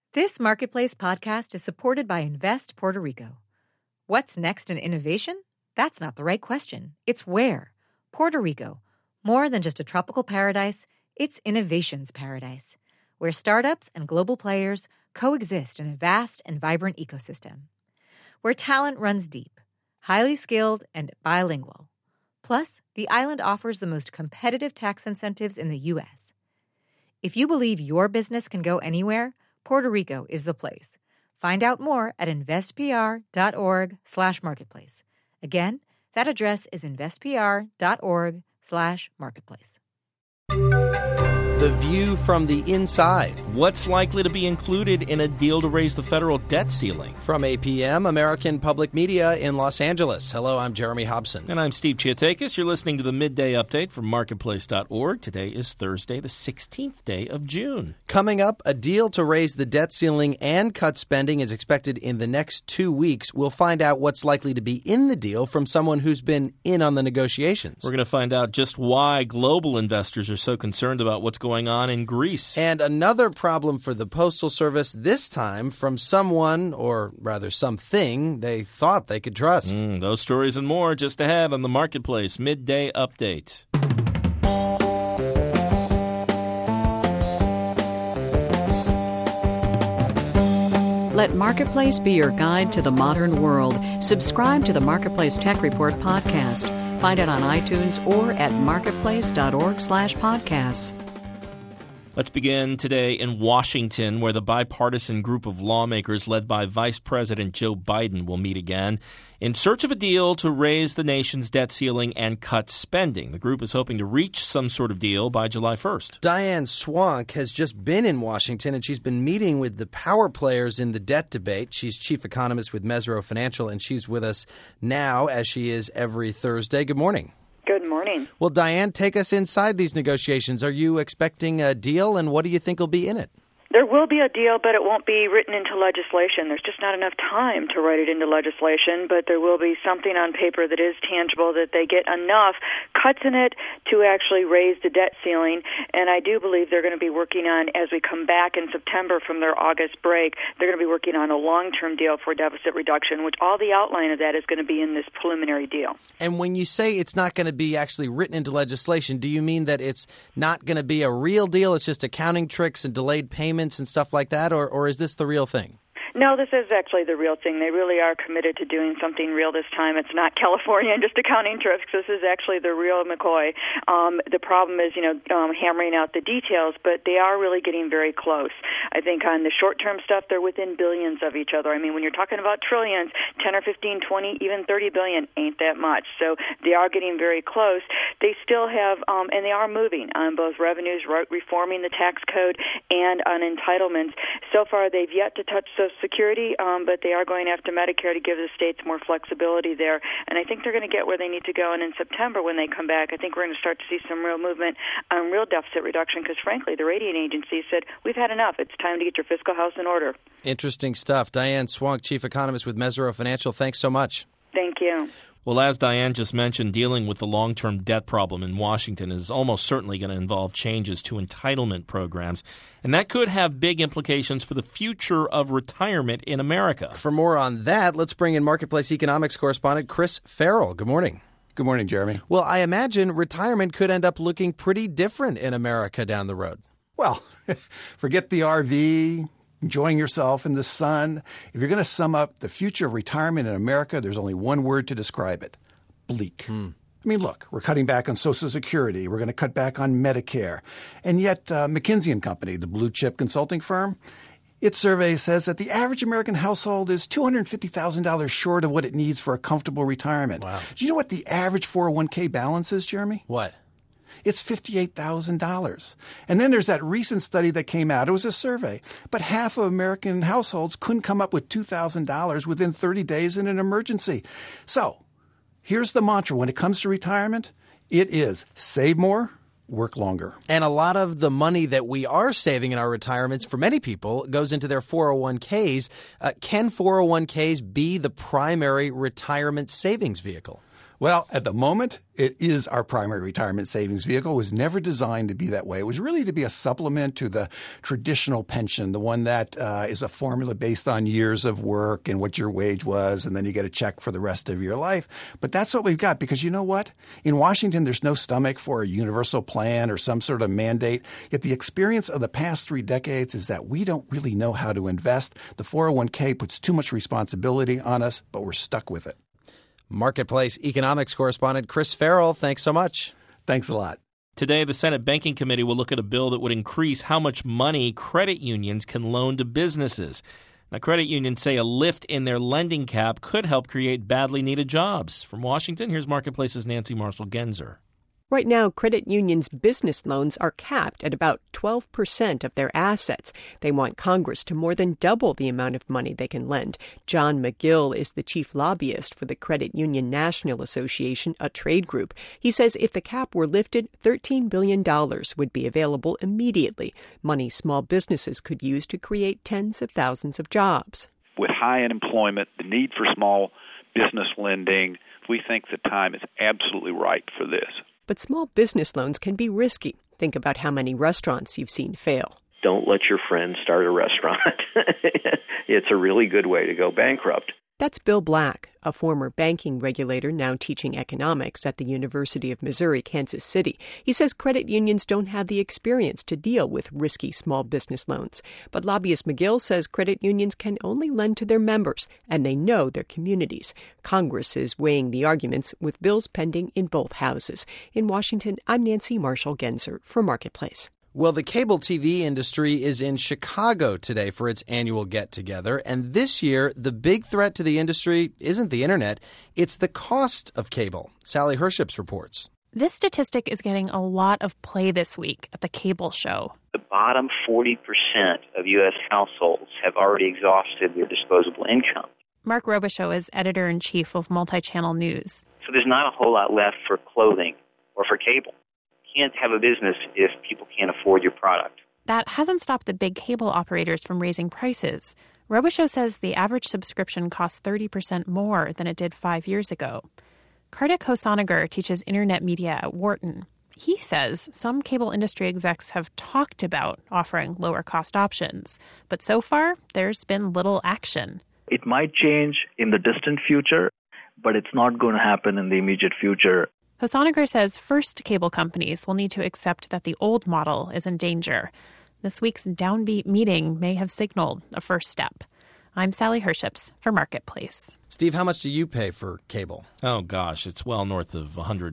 This Marketplace podcast is supported by Invest Puerto Rico. What's next in innovation? That's not the right question. It's where. Puerto Rico. More than just a tropical paradise, it's innovation's paradise, where startups and global players coexist in a vast and vibrant ecosystem. Where talent runs deep, highly skilled, and bilingual. Plus, the island offers the most competitive tax incentives in the U.S. If you believe your business can go anywhere, Puerto Rico is the place. Find out more at investpr.org/marketplace. Again, that address is investpr.org/marketplace. The view from the inside. What's likely to be included in a deal to raise the federal debt ceiling? From APM, American Public Media in Los Angeles. Hello, I'm Jeremy Hobson. And I'm Steve Chiatakis. You're listening to the Midday Update from Marketplace.org. Today is Thursday, the 16th day of June. Coming up, a deal to raise the debt ceiling and cut spending is expected in the next 2 weeks. We'll find out what's likely to be in the deal from someone who's been in on the negotiations. We're going to find out just why global investors are so concerned about what's going on in Greece. And another problem for the Postal Service, this time from someone, or rather something, they thought they could trust. Those stories and more just ahead on the Marketplace Midday Update. Let Marketplace be your guide to the modern world. Subscribe to the Marketplace Tech Report podcast. Find it on iTunes or at marketplace.org/podcasts. Let's begin today in Washington, where the bipartisan group of lawmakers led by Vice President Joe Biden will meet again in search of a deal to raise the nation's debt ceiling and cut spending. The group is hoping to reach some sort of deal by July 1st. Diane Swonk has just been in Washington, and she's been meeting with the power players in the debt debate. She's chief economist with Mesirow Financial, and she's with us now, as she is every Thursday. Good morning. Good morning. Well, Diane, take us inside these negotiations. Are you expecting a deal, and what do you think will be in it? There will be a deal, but it won't be written into legislation. There's just not enough time to write it into legislation, but there will be something on paper that is tangible, that they get enough cuts in it to actually raise the debt ceiling. And I do believe they're going to be working on, as we come back in September from their August break, they're going to be working on a long-term deal for deficit reduction, which all the outline of that is going to be in this preliminary deal. And when you say it's not going to be actually written into legislation, do you mean that it's not going to be a real deal? It's just accounting tricks and delayed payments and stuff like that, or is this the real thing? No, this is actually the real thing. They really are committed to doing something real this time. It's not California and just accounting tricks. This is actually the real McCoy. The problem is, hammering out the details, but they are really getting very close. I think on the short-term stuff, they're within billions of each other. I mean, when you're talking about trillions, 10 or 15, 20, even 30 billion ain't that much. So they are getting very close. They still have, and they are moving on both revenues, reforming the tax code, and on entitlements. So far, they've yet to touch Social Security, but they are going after Medicare to give the states more flexibility there. And I think they're going to get where they need to go. And in September, when they come back, I think we're going to start to see some real movement on real deficit reduction because, frankly, the rating agency said, we've had enough. It's time to get your fiscal house in order. Interesting stuff. Diane Swonk, chief economist with Mesirow Financial, thanks so much. Thank you. Well, as Diane just mentioned, dealing with the long-term debt problem in Washington is almost certainly going to involve changes to entitlement programs, and that could have big implications for the future of retirement in America. For more on that, let's bring in Marketplace economics correspondent Chris Farrell. Good morning. Good morning, Jeremy. Well, I imagine retirement could end up looking pretty different in America down the road. Well, forget the RV, enjoying yourself in the sun. If you're going to sum up the future of retirement in America, there's only one word to describe it: bleak. I mean, look, we're cutting back on Social Security. We're going to cut back on Medicare. And yet McKinsey & Company, the blue chip consulting firm, its survey says that the average American household is $250,000 short of what it needs for a comfortable retirement. Wow. Do you know what the average 401k balance is, Jeremy? What? It's $58,000. And then there's that recent study that came out. It was a survey. But half of American households couldn't come up with $2,000 within 30 days in an emergency. So here's the mantra when it comes to retirement. It is save more, work longer. And a lot of the money that we are saving in our retirements for many people goes into their 401ks. Can 401ks be the primary retirement savings vehicle? Well, at the moment, it is our primary retirement savings vehicle. It was never designed to be that way. It was really to be a supplement to the traditional pension, the one that is a formula based on years of work and what your wage was, and then you get a check for the rest of your life. But that's what we've got, because you know what? In Washington, there's no stomach for a universal plan or some sort of mandate. Yet the experience of the past 3 decades is that we don't really know how to invest. The 401k puts too much responsibility on us, but we're stuck with it. Marketplace economics correspondent Chris Farrell, thanks so much. Thanks a lot. Today, the Senate Banking Committee will look at a bill that would increase how much money credit unions can loan to businesses. Now, credit unions say a lift in their lending cap could help create badly needed jobs. From Washington, here's Marketplace's Nancy Marshall-Genzer. Right now, credit unions' business loans are capped at about 12% of their assets. They want Congress to more than double the amount of money they can lend. John McGill is the chief lobbyist for the Credit Union National Association, a trade group. He says if the cap were lifted, $13 billion would be available immediately, money small businesses could use to create tens of thousands of jobs. With high unemployment, the need for small business lending, we think the time is absolutely right for this. But small business loans can be risky. Think about how many restaurants you've seen fail. Don't let your friend start a restaurant. It's a really good way to go bankrupt. That's Bill Black, a former banking regulator now teaching economics at the University of Missouri, Kansas City. He says credit unions don't have the experience to deal with risky small business loans. But lobbyist McGill says credit unions can only lend to their members, and they know their communities. Congress is weighing the arguments with bills pending in both houses. In Washington, I'm Nancy Marshall-Genzer for Marketplace. Well, the cable TV industry is in Chicago today for its annual get-together. And this year, the big threat to the industry isn't the internet, it's the cost of cable. Sally Herships reports. This statistic is getting a lot of play this week at the cable show. The bottom 40% of U.S. households have already exhausted their disposable income. Mark Robichaux is editor-in-chief of Multi-Channel News. So there's not a whole lot left for clothing or for cable. You can't have a business if people can't afford your product. That hasn't stopped the big cable operators from raising prices. Robichaux says the average subscription costs 30% more than it did 5 years ago. Kartik Hosanagar teaches internet media at Wharton. He says some cable industry execs have talked about offering lower-cost options, but so far there's been little action. It might change in the distant future, but it's not going to happen in the immediate future. Hosanagar says first cable companies will need to accept that the old model is in danger. This week's Downbeat meeting may have signaled a first step. I'm Sally Herships for Marketplace. Steve, how much do you pay for cable? Oh, gosh, it's well north of $140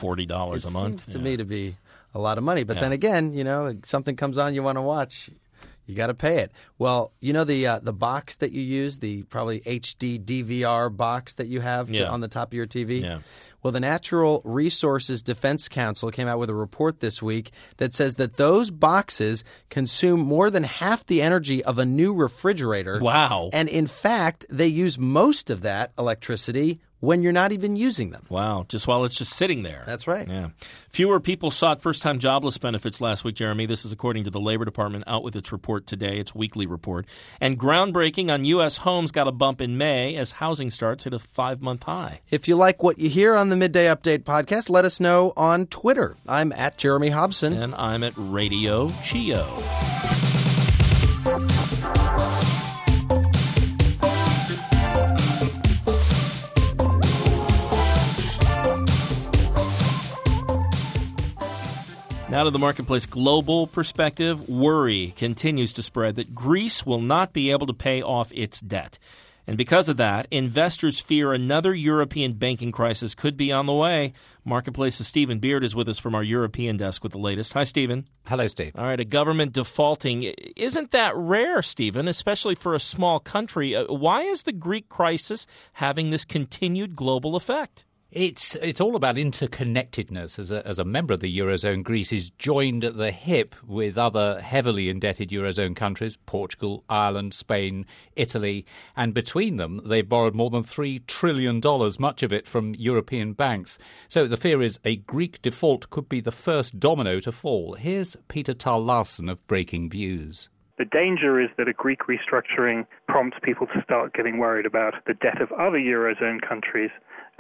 a month. It seems to me to be a lot of money. But then again, you know, something comes on you want to watch, you got to pay it. Well, you know the box that you use, the probably HD DVR box that you have on the top of your TV? Yeah. Well, the Natural Resources Defense Council came out with a report this week that says that those boxes consume more than half the energy of a new refrigerator. Wow. And in fact, they use most of that electricity when you're not even using them. Wow, just while it's just sitting there. That's right. Yeah. Fewer people sought first-time jobless benefits last week, Jeremy. This is according to the Labor Department out with its report today, its weekly report. And groundbreaking on U.S. homes got a bump in May as housing starts hit a 5-month high. If you like what you hear on the Midday Update podcast, let us know on Twitter. I'm at Jeremy Hobson. And I'm at Radio Chio. Now to the Marketplace global perspective. Worry continues to spread that Greece will not be able to pay off its debt. And because of that, investors fear another European banking crisis could be on the way. Marketplace's Stephen Beard is with us from our European desk with the latest. Hi, Stephen. Hello, Steve. All right, a government defaulting. Isn't that rare, Stephen, especially for a small country? Why is the Greek crisis having this continued global effect? It's all about interconnectedness. As a member of the Eurozone, Greece is joined at the hip with other heavily indebted Eurozone countries, Portugal, Ireland, Spain, Italy, and between them they've borrowed more than $3 trillion, much of it from European banks. So the fear is a Greek default could be the first domino to fall. Here's Peter Tal Larsen of Breaking Views. The danger is that a Greek restructuring prompts people to start getting worried about the debt of other Eurozone countries,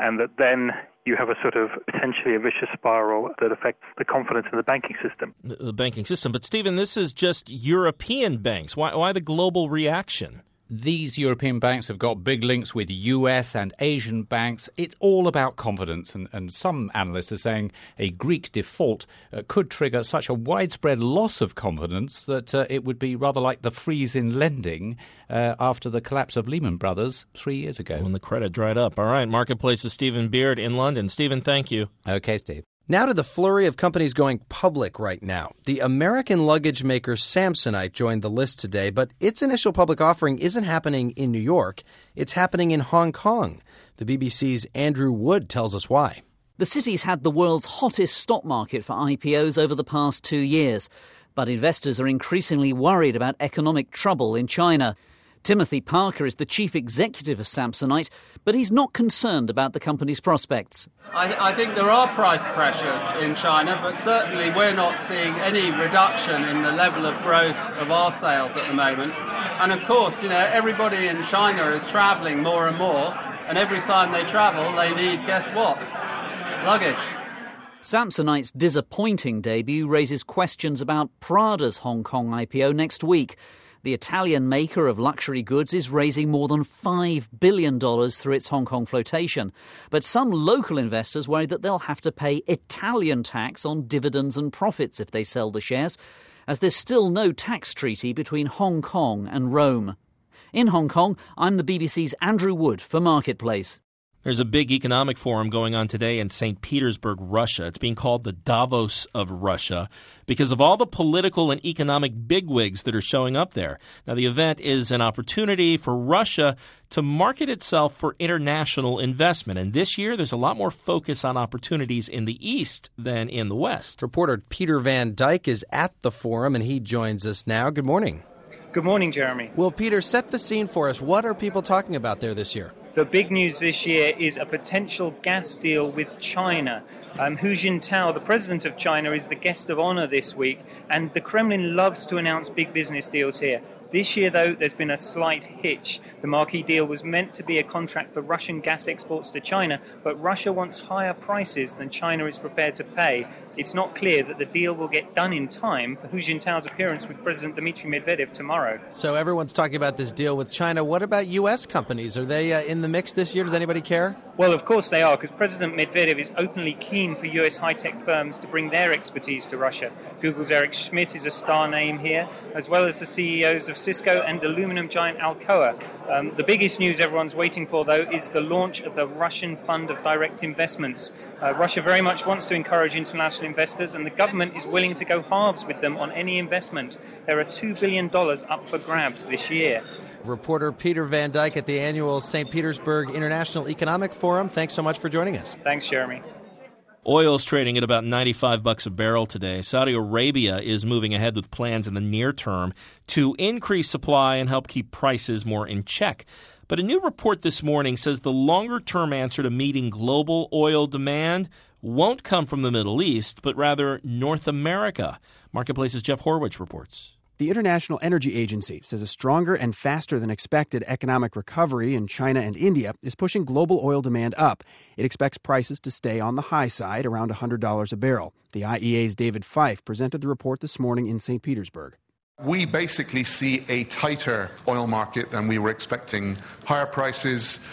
and that then you have a sort of potentially a vicious spiral that affects the confidence in the banking system. The banking system. But, Stephen, this is just European banks. Why the global reaction? These European banks have got big links with US and Asian banks. It's all about confidence, and some analysts are saying a Greek default could trigger such a widespread loss of confidence that it would be rather like the freeze in lending after the collapse of Lehman Brothers 3 years ago. When the credit dried up. All right, Marketplace's Stephen Beard in London. Stephen, thank you. Okay, Steve. Now to the flurry of companies going public right now. The American luggage maker Samsonite joined the list today, but its initial public offering isn't happening in New York. It's happening in Hong Kong. The BBC's Andrew Wood tells us why. The city's had the world's hottest stock market for IPOs over the past 2 years, but investors are increasingly worried about economic trouble in China. Timothy Parker is the chief executive of Samsonite, but he's not concerned about the company's prospects. I think there are price pressures in China, but certainly we're not seeing any reduction in the level of growth of our sales at the moment. And of course, everybody in China is travelling more and more, and every time they travel, they need, guess what? Luggage. Samsonite's disappointing debut raises questions about Prada's Hong Kong IPO next week. The Italian maker of luxury goods is raising more than $5 billion through its Hong Kong flotation. But some local investors worry that they'll have to pay Italian tax on dividends and profits if they sell the shares, as there's still no tax treaty between Hong Kong and Rome. In Hong Kong, I'm the BBC's Andrew Wood for Marketplace. There's a big economic forum going on today in St. Petersburg, Russia. It's being called the Davos of Russia because of all the political and economic bigwigs that are showing up there. Now, the event is an opportunity for Russia to market itself for international investment. And this year, there's a lot more focus on opportunities in the East than in the West. Reporter Peter Van Dyke is at the forum, and he joins us now. Good morning. Good morning, Jeremy. Well, Peter, set the scene for us. What are people talking about there this year? The big news this year is a potential gas deal with China. Hu Jintao, the president of China, is the guest of honor this week, and the Kremlin loves to announce big business deals here. This year, though, there's been a slight hitch. The marquee deal was meant to be a contract for Russian gas exports to China, but Russia wants higher prices than China is prepared to pay. It's not clear that the deal will get done in time for Hu Jintao's appearance with President Dmitry Medvedev tomorrow. So everyone's talking about this deal with China. What about U.S. companies? Are they in the mix this year? Does anybody care? Well, of course they are, because President Medvedev is openly keen for U.S. high-tech firms to bring their expertise to Russia. Google's Eric Schmidt is a star name here, as well as the CEOs of Cisco and aluminum giant Alcoa. The biggest news everyone's waiting for, though, is the launch of the Russian Fund of Direct Investments. Russia very much wants to encourage international investors, and the government is willing to go halves with them on any investment. There are $2 billion up for grabs this year. Reporter Peter Van Dyke at the annual St. Petersburg International Economic Forum. Thanks so much for joining us. Thanks, Jeremy. Oil's trading at about $95 a barrel today. Saudi Arabia is moving ahead with plans in the near term to increase supply and help keep prices more in check. But a new report this morning says the longer-term answer to meeting global oil demand won't come from the Middle East, but rather North America. Marketplace's Jeff Horwich reports. The International Energy Agency says a stronger and faster than expected economic recovery in China and India is pushing global oil demand up. It expects prices to stay on the high side, around $100 a barrel. The IEA's David Fife presented the report this morning in St. Petersburg. We basically see a tighter oil market than we were expecting. Higher prices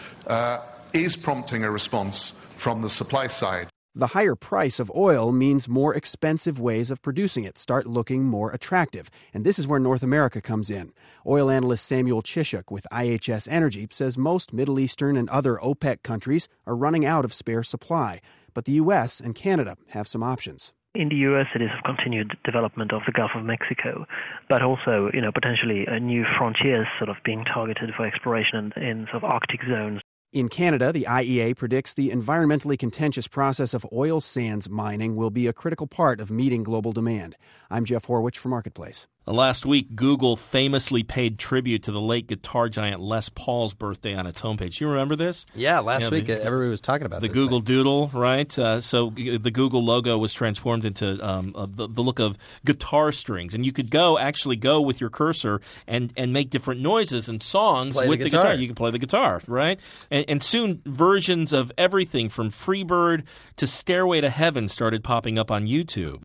is prompting a response from the supply side. The higher price of oil means more expensive ways of producing it start looking more attractive. And this is where North America comes in. Oil analyst Samuel Chishuk with IHS Energy says most Middle Eastern and other OPEC countries are running out of spare supply. But the U.S. and Canada have some options. In the U.S., it is continued development of the Gulf of Mexico, but also, potentially new frontiers sort of being targeted for exploration in sort of Arctic zones. In Canada, the IEA predicts the environmentally contentious process of oil sands mining will be a critical part of meeting global demand. I'm Jeff Horwich for Marketplace. Last week, Google famously paid tribute to the late guitar giant Les Paul's birthday on its homepage. You remember this? Yeah, last week everybody was talking about the this Google thing. Doodle, right? So the Google logo was transformed into the look of guitar strings, and you could actually go with your cursor and make different noises and songs with the guitar. You can play the guitar, right? And soon versions of everything from Freebird to Stairway to Heaven started popping up on YouTube.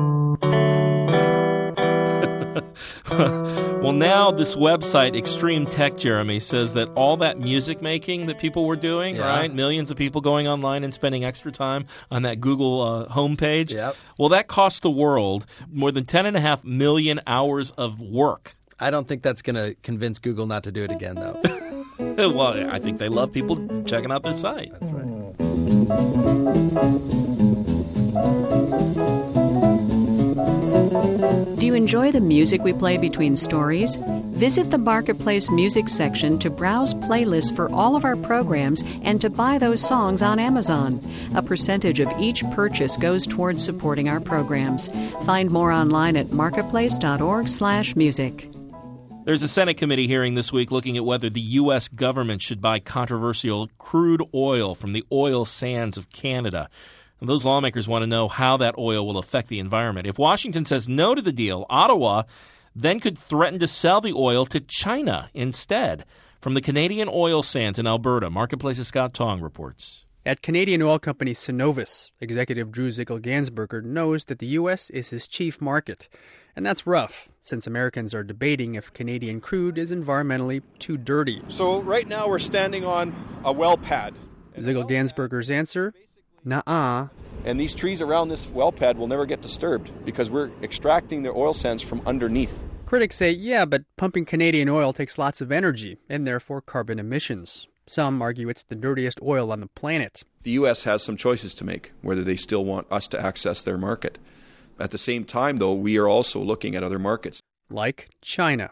Well, now this website, Extreme Tech Jeremy, says that all that music making that people were doing, right? Millions of people going online and spending extra time on that Google homepage. Well, that cost the world more than 10.5 million hours of work. I don't think that's going to convince Google not to do it again, though. Well, I think they love people checking out their site. That's right. Do you enjoy the music we play between stories? Visit the Marketplace Music section to browse playlists for all of our programs and to buy those songs on Amazon. A percentage of each purchase goes towards supporting our programs. Find more online at marketplace.org/music. There's a Senate committee hearing this week looking at whether the U.S. government should buy controversial crude oil from the oil sands of Canada. And those lawmakers want to know how that oil will affect the environment. If Washington says no to the deal, Ottawa then could threaten to sell the oil to China instead. From the Canadian oil sands in Alberta, Marketplace's Scott Tong reports. At Canadian oil company Cenovus, executive Drew Zickel-Gansberger knows that the U.S. is his chief market. And that's rough, since Americans are debating if Canadian crude is environmentally too dirty. So right now we're standing on a well pad. Zickel-Gansberger's answer? Nuh-uh. And these trees around this well pad will never get disturbed because we're extracting the oil sands from underneath. Critics say, yeah, but pumping Canadian oil takes lots of energy and therefore carbon emissions. Some argue it's the dirtiest oil on the planet. The U.S. has some choices to make, whether they still want us to access their market. At the same time, though, we are also looking at other markets. Like China.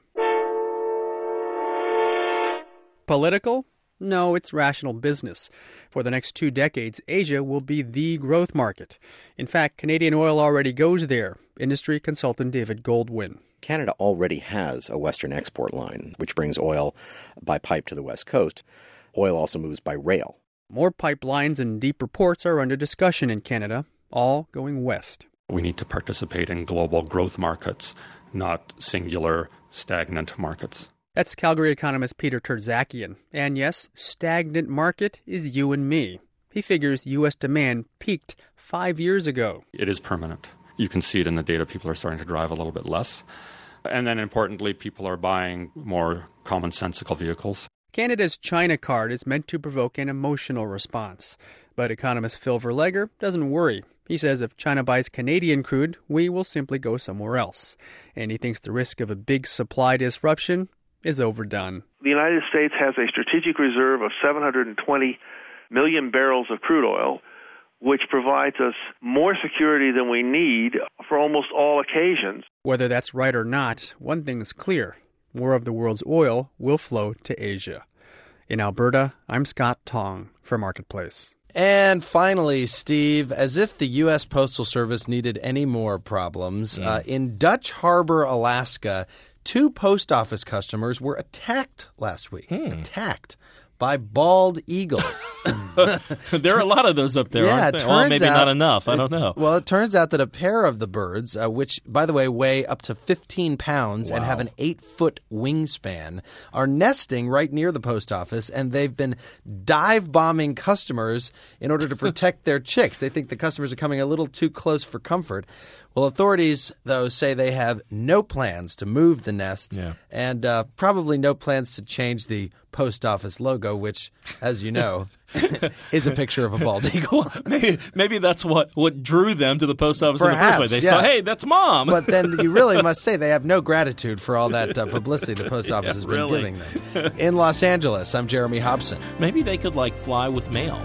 Political? No, it's rational business. For the next 2 decades, Asia will be the growth market. In fact, Canadian oil already goes there. Industry consultant David Goldwyn. Canada already has a western export line, which brings oil by pipe to the west coast. Oil also moves by rail. More pipelines and deeper ports are under discussion in Canada, all going west. We need to participate in global growth markets, not singular, stagnant markets. That's Calgary economist Peter Terzakian. And yes, stagnant market is you and me. He figures U.S. demand peaked 5 years ago. It is permanent. You can see it in the data. People are starting to drive a little bit less. And then importantly, people are buying more commonsensical vehicles. Canada's China card is meant to provoke an emotional response. But economist Phil Verleger doesn't worry. He says if China buys Canadian crude, we will simply go somewhere else. And he thinks the risk of a big supply disruption is overdone. The United States has a strategic reserve of 720 million barrels of crude oil, which provides us more security than we need for almost all occasions. Whether that's right or not, one thing is clear. More of the world's oil will flow to Asia. In Alberta, I'm Scott Tong for Marketplace. And finally, Steve, as if the U.S. Postal Service needed any more problems, in Dutch Harbor, Alaska, 2 post office customers were attacked last week. Attacked by bald eagles. There are a lot of those up there, aren't there? Well, maybe not enough. I don't know. Well, it turns out that a pair of the birds, which, by the way, weigh up to 15 pounds and have an 8-foot wingspan, are nesting right near the post office, and they've been dive-bombing customers in order to protect their chicks. They think the customers are coming a little too close for comfort. Well, authorities, though, say they have no plans to move the nest and probably no plans to change the post office logo, which, as you know, is a picture of a bald eagle. Maybe that's what drew them to the post office Perhaps, in the first place. They saw, hey, that's Mom. But then you really must say they have no gratitude for all that publicity the post office has been giving them. In Los Angeles, I'm Jeremy Hobson. Maybe they could, fly with mail.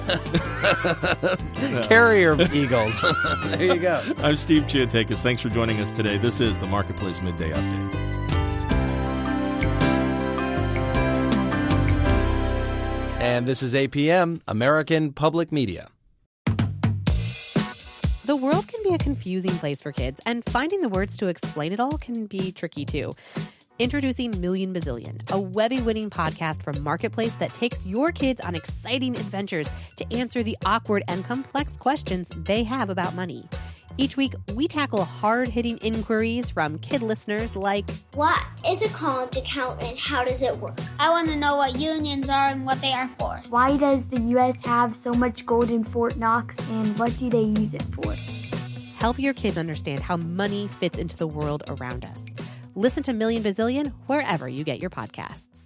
Carrier eagles. There you go. I'm Steve Chiatakis. Thanks for joining us today. This is the Marketplace Midday Update. And this is APM, American Public Media. The world can be a confusing place for kids, and finding the words to explain it all can be tricky too. Introducing Million Bazillion, a Webby-winning podcast from Marketplace that takes your kids on exciting adventures to answer the awkward and complex questions they have about money. Each week, we tackle hard-hitting inquiries from kid listeners like, what is a current account and how does it work? I want to know what unions are and what they are for. Why does the U.S. have so much gold in Fort Knox and what do they use it for? Help your kids understand how money fits into the world around us. Listen to Million Bazillion wherever you get your podcasts.